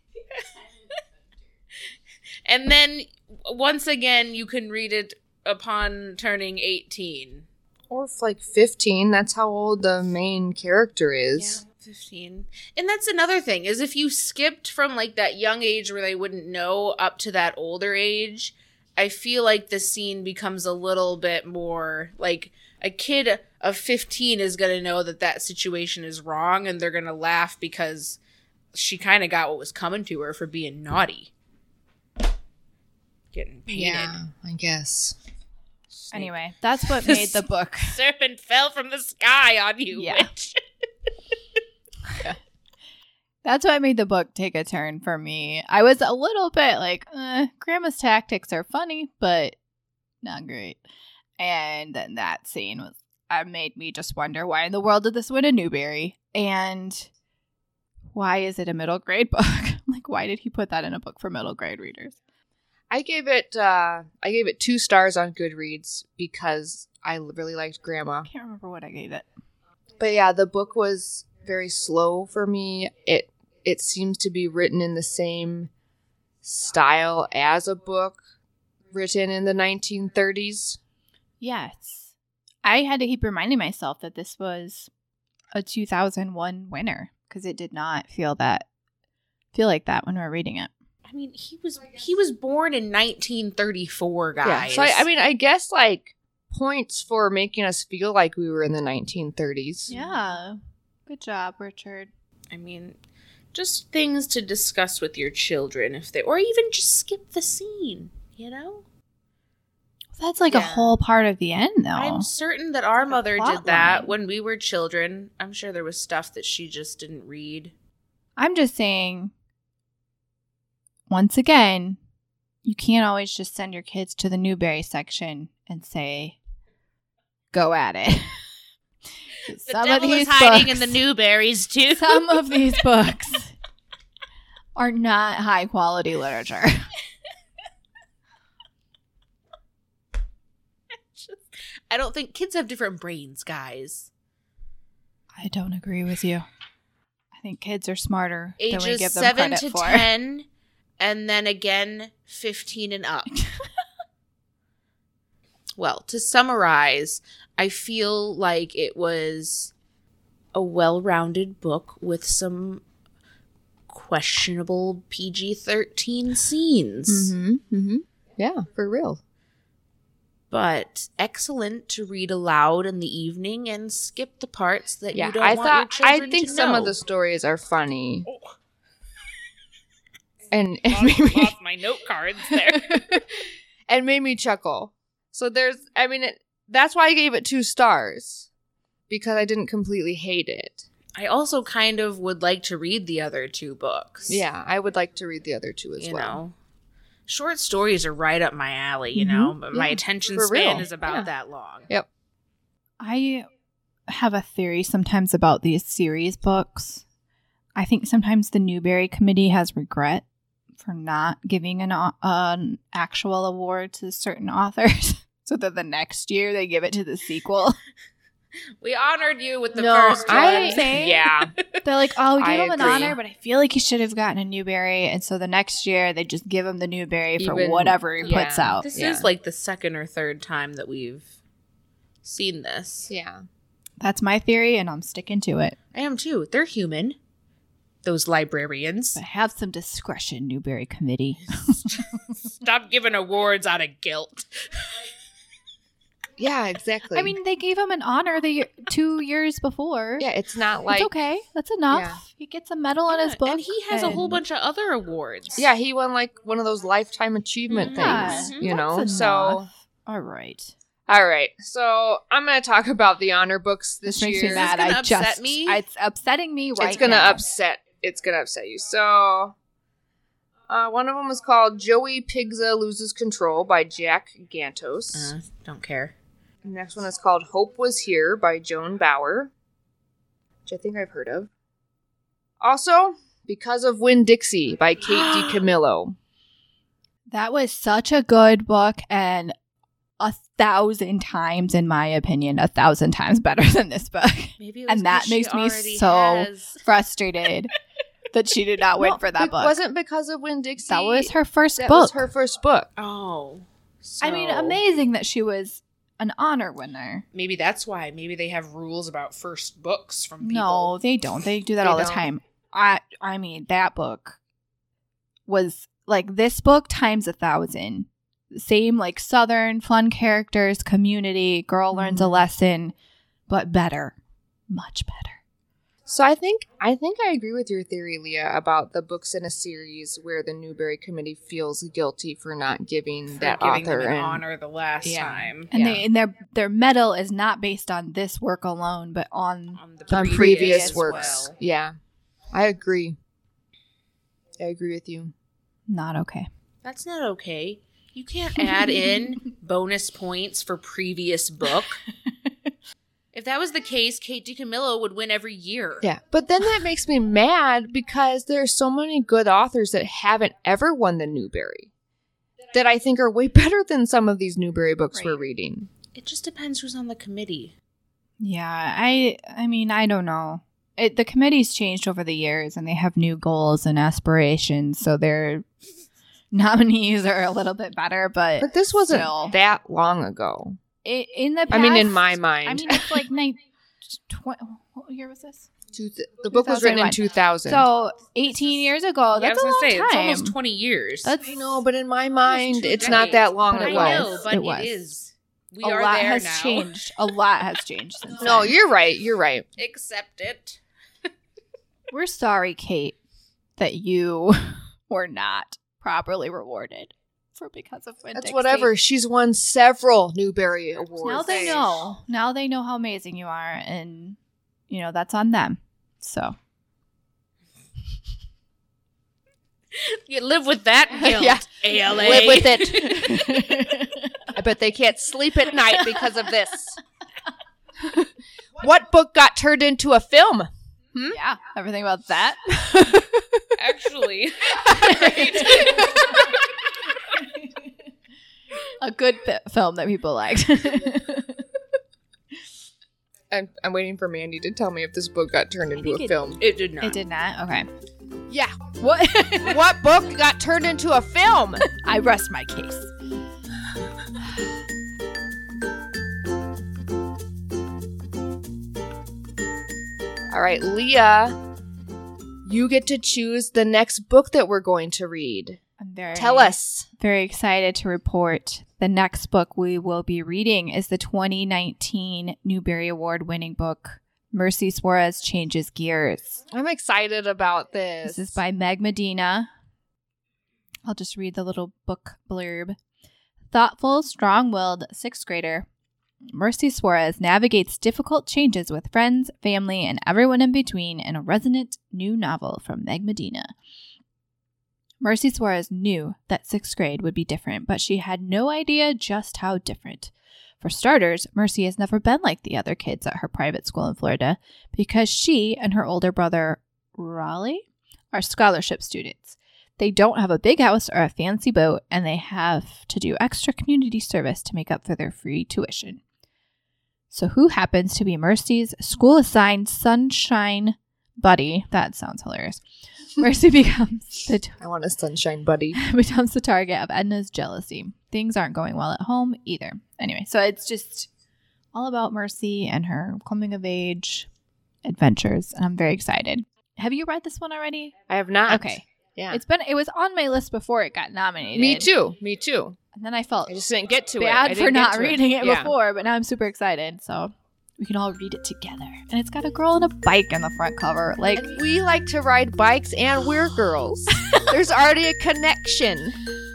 And then once again, you can read it upon turning eighteen.
Or if, like fifteen. That's how old the main character is.
Yeah, fifteen. And that's another thing, is if you skipped from like that young age where they wouldn't know up to that older age, I feel like the scene becomes a little bit more like a kid of fifteen is going to know that that situation is wrong, and they're going to laugh because she kind of got what was coming to her for being naughty. Getting painted.
I guess.
Anyway, that's what made the book.
Serpent fell from the sky on you,
Yeah.
witch.
That's what made the book take a turn for me. I was a little bit like, eh, Grandma's tactics are funny, but not great. And then that scene was, uh, made me just wonder, why in the world did this win a Newbery? And why is it a middle grade book? Like, why did he put that in a book for middle grade readers?
I gave it uh I gave it two stars on Goodreads because I really liked Grandma.
I can't remember what I gave it.
But yeah, the book was very slow for me. It it seems to be written in the same style as a book written in the nineteen thirties.
Yes. I had to keep reminding myself that this was a two thousand one winner because it did not feel that feel like that when we were reading it.
I mean, he was he was born in nineteen thirty-four, guys.
Yeah. So I, I mean, I guess like points for making us feel like we were in the nineteen thirties.
Yeah. Good job, Richard.
I mean, just things to discuss with your children if they, or even just skip the scene, you know?
That's like
Yeah.
a whole part of the end, though.
I'm certain that our
like a
mother
plot
did that
line.
when we were children. I'm sure there was stuff that she just didn't read.
I'm just saying, once again, you can't always just send your kids to the Newbery section and say, go at it.
The
Some
devil
of these
is hiding
books,
in the Newberries, too.
some of these books are not high quality literature.
I don't think kids have different brains, guys.
I don't agree with you. I think kids are smarter than we
Ages
give them
seven
credit
to
for.
ten, and then again fifteen and up. Well, to summarize, I feel like it was a well-rounded book with some questionable P G thirteen scenes,
Mm-hmm. Mm-hmm. Yeah, for real.
but excellent to read aloud in the evening and skip the parts that
Yeah,
you don't
I
want
thought
your
I
children
think
to
some
know.
of the stories are funny.
Oh.
And it
Lost,
made me,
lost my note cards there.
and made me chuckle. So there's, I mean, it, that's why I gave it two stars, because I didn't completely hate it.
I also kind of would like to read the other two books.
Yeah, I would like to read the other two as
you
well.
know, short stories are right up my alley, you
Mhm.
know, but my
Yeah,
attention
for
span
real.
is about
Yeah.
that long.
Yep.
I have a theory sometimes about these series books. I think sometimes the Newbery Committee has regret for not giving an, au- an actual award to certain authors so that the next year they give it to the sequel.
We honored you with the
No,
first one.
I-
Saying?
Yeah.
They're like, oh, we
I
gave him an
agree.
honor, but I feel like he should have gotten a Newbery. And so the next year they just give him the Newbery for
Even-
whatever he
yeah.
puts out.
This
Yeah.
is like the second or third time that we've seen this.
Yeah.
That's my theory, and I'm sticking to it.
I am too. They're human. Those librarians.
But have some discretion, Newbery Committee.
Stop giving awards out of guilt.
Yeah, exactly.
I mean, they gave him an honor the year, two years before.
yeah, it's not like
it's okay. That's enough.
Yeah.
He gets a medal in his book.
And he has a whole
and-
bunch of other awards.
Yeah, he won like one of those lifetime achievement
Yeah,
things,
Mhm.
you know.
that's
So,
enough. All right.
all right. So I'm gonna talk about the honor books this,
This makes
year.
me mad.
gonna
I
upset
just,
me?
It's upsetting me right
it's gonna
now.
upset. It's gonna upset you. So, uh, one of them is called "Joey Pigza Loses Control" by Jack Gantos.
Uh, don't care.
The next one is called "Hope Was Here" by Joan Bauer, which I think I've heard of. Also, "Because of Winn-Dixie" by Kate DiCamillo.
That was such a good book, and a thousand times, in my opinion, a thousand times better than this book.
Maybe it was
And that
'cause she
makes me
already
so
has-
frustrated that she did not win
Well,
for that
it
book.
wasn't because of Winn-Dixie.
That was her first
That
book.
was her first book.
Oh.
I mean,
so-
amazing that she was an honor winner.
Maybe that's why. Maybe they have rules about first books from people.
No, they don't. They do that
They
all the
don't.
time. I I mean, that book was like this book times a thousand. Same like Southern fun characters, community, girl learns a lesson, but better, much better.
So I think I think I agree with your theory, Leah, about the books in a series where the Newbery Committee feels guilty for not giving
For
that
giving
author
them an
an
honor the last
Yeah.
time.
And
Yeah.
they and their their medal is not based on this work alone, but on
On, the
on
previous,
previous
as
works.
well.
Yeah, I agree. I agree with you.
not okay.
That's not okay. You can't add in bonus points for previous book. If that was the case, Kate DiCamillo would win every year.
Yeah, but then that makes me mad because there are so many good authors that haven't ever won the Newbery that I think are way better than some of these Newbery books we're
Right.
reading.
It just depends who's on the committee.
Yeah, I I mean, I don't know. It, the committee's changed over the years and they have new goals and aspirations, so their nominees are a little bit better, but
But this wasn't
still.
that long ago.
I in the past,
I mean, in my mind.
I mean, it's like nine, twenty, what year was this?
Two th- the book was written in two thousand.
So eighteen years ago.
Yeah, I
That's
was
a
gonna
long
say
time.
it's almost twenty years.
That's
I know, but in my mind,
two
it's not that long
But
I
it
ago.
was.
know, but
It
it,
was.
is. We
a
are
lot
there
has
now.
changed. A lot has changed since
No,
then.
you're right. You're right.
Accept it.
We're sorry, Kate, that you were not properly rewarded for because of Winn
That's
Dixie.
whatever. She's won several Newbery Awards.
Now they know. Now they know how amazing you are, and you know that's on them. So
You live with that guilt.
Yeah.
A L A.
Live with it. I bet they can't sleep at night because of this. What book got turned into a film?
yeah, everything about that.
Actually.
A good fi- film that people liked.
I'm, I'm waiting for Mandy to tell me if this book got turned into a
it-
film.
It did not.
It did not. Okay.
Yeah.
What?
What book got turned into a film?
I rest my case.
All right, Leah, you get to choose the next book that we're going to read.
I'm very
Tell us.
Very excited to report the next book we will be reading is the twenty nineteen Newbery Award winning book, Mercy Suarez Changes Gears.
I'm excited about this.
This is by Meg Medina. I'll just read the little book blurb. Thoughtful, strong-willed sixth grader Mercy Suarez navigates difficult changes with friends, family, and everyone in between in a resonant new novel from Meg Medina. Mercy Suarez knew that sixth grade would be different, but she had no idea just how different. For starters, Mercy has never been like the other kids at her private school in Florida because she and her older brother, Raleigh, are scholarship students. They don't have a big house or a fancy boat, and they have to do extra community service to make up for their free tuition. So who happens to be Mercy's school-assigned sunshine buddy? That sounds hilarious. Mercy becomes the t-
I want a sunshine buddy.
becomes the target of Edna's jealousy. Things aren't going well at home either. Anyway, so it's just all about Mercy and her coming of age adventures, and I'm very excited. Have you read this one already?
I have not.
Okay.
Yeah.
It's been it was on my list before it got nominated.
Me too. Me too.
And then I felt
I just didn't get to it. I
bad
didn't
for
get
not
to
reading it,
Yeah.
before, but now I'm super excited. So we can all read it together. And it's got a girl on a bike in the front cover. Like,
And we like to ride bikes, and we're girls. There's already a connection.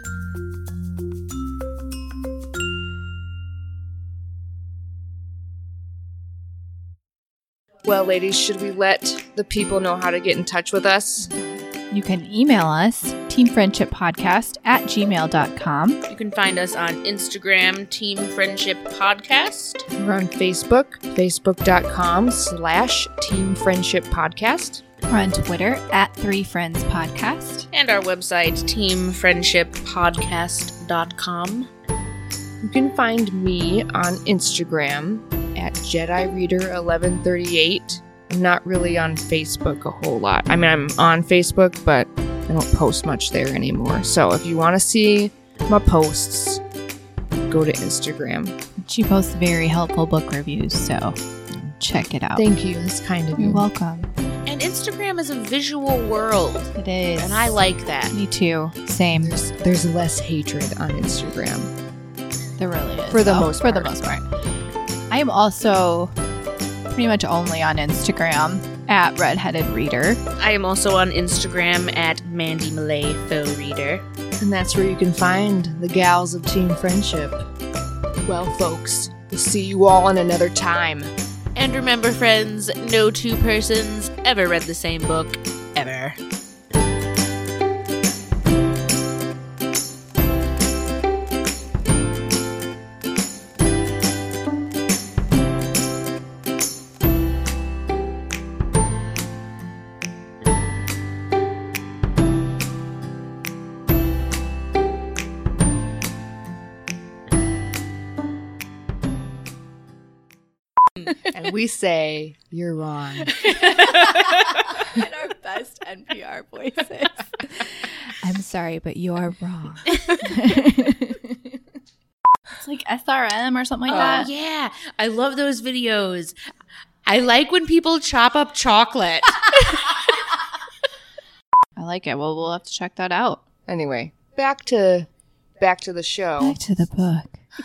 Well, ladies, should we let the people know how to get in touch with us?
you can email us, teamfriendshippodcast at gmail dot com.
You can find us on Instagram, Team Friendship Podcast.
We're on Facebook, facebook.com slash Team Friendship Podcast.
We're on Twitter at Three Friends Podcast.
And our website, team friendship podcast dot com.
You can find me on Instagram at Jedi Reader eleven thirty-eight. I'm not really on Facebook a whole lot. I mean, I'm on Facebook, but I don't post much there anymore. So if you want to see my posts, go to Instagram.
She posts very helpful book reviews, so check it out.
Thank you. That's kind of
You're
you.
welcome.
And Instagram is a visual world,
It is.
and I like that.
Me too. Same.
There's, there's less hatred on Instagram.
There really is.
For the
though.
most
For the
part.
most part. I am also pretty much only on Instagram at Redheaded Reader.
I am also on Instagram at Mandy Malay Faux Reader.
And that's where you can find the gals of Team Friendship. Well, folks, we'll see you all in another time.
And remember, friends, no two persons ever read the same book, ever.
And we say, you're wrong.
In our best N P R voices. I'm sorry, but you're wrong. It's like S R M or something like
Oh,
that.
yeah. I love those videos. I like when people chop up chocolate.
I like it. Well, we'll have to check that out.
Anyway, back to back to the show.
Back to the book.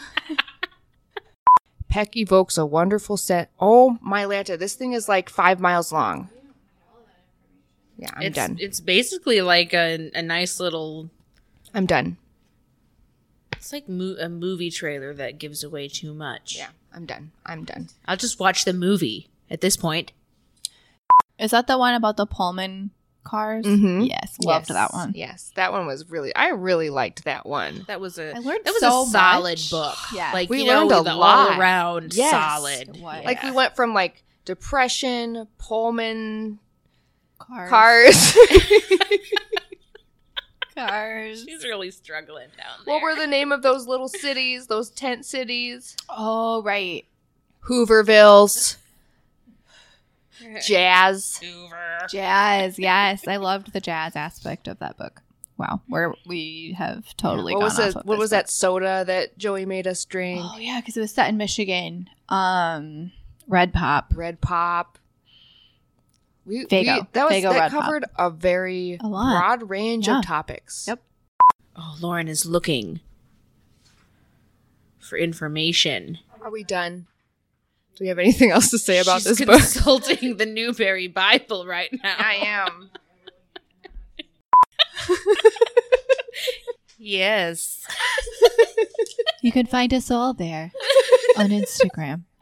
Peck evokes a wonderful set. Oh my Lanta, this thing is like five miles long. Yeah, I'm
it's,
done.
It's basically like a, a nice little...
I'm done.
It's like mo- a movie trailer that gives away too much.
Yeah, I'm done. I'm done.
I'll just watch the movie at this point.
Is that the one about the Pullman cars?
Mhm.
Yes, loved
Yes,
that one.
Yes, that one was really. I really liked that one.
That was a
I learned
that was
so
a solid
much.
book.
Yeah.
Like
We
you know,
learned a
the
lot.
all around
Yes.
solid.
What?
Like we went from like depression, Pullman
Cars.
cars.
Cars.
She's really struggling down there.
What were the name of those little cities? Those tent cities?
Oh, right.
Hoovervilles. Jazz.
Hoover.
Jazz. Yes, I loved the jazz aspect of that book. Wow, where we have totally
What
gone
was
off
it?
of
What
this
was
book.
that soda that Joey made us drink?
Oh yeah, because it was set in Michigan. Um, Red Pop.
Red Pop. We,
Faygo.
we- that was
Faygo
that
Red Pop.
covered a very
A lot.
broad range
Yeah.
of topics.
Yep.
Oh, Lauren is looking for information.
Are we done? Do we have anything else to say about
She's
this book?
consulting the Newberry Bible right now.
I am.
Yes.
You can find us all there on Instagram.